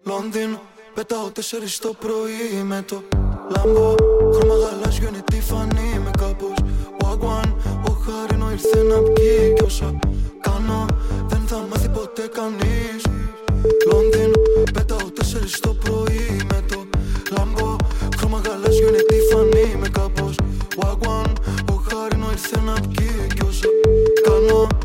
Λονδίνο, πετάω 4 το πρωί με το λαμπό. Χρώμα γαλάζιο είναι τη φανή με κάπως Wagwan. Ο Χάρινο ήρθε να πιει κι όσα κάνω δεν θα μάθει ποτέ κανείς. Λονδίνο, πετάω 4 το πρωί με το λαμπό. Χρώμα γαλάζιο είναι τη φανή με κάπως Wagwan. Ο Χάρινο ήρθε να πιει κι όσα κάνω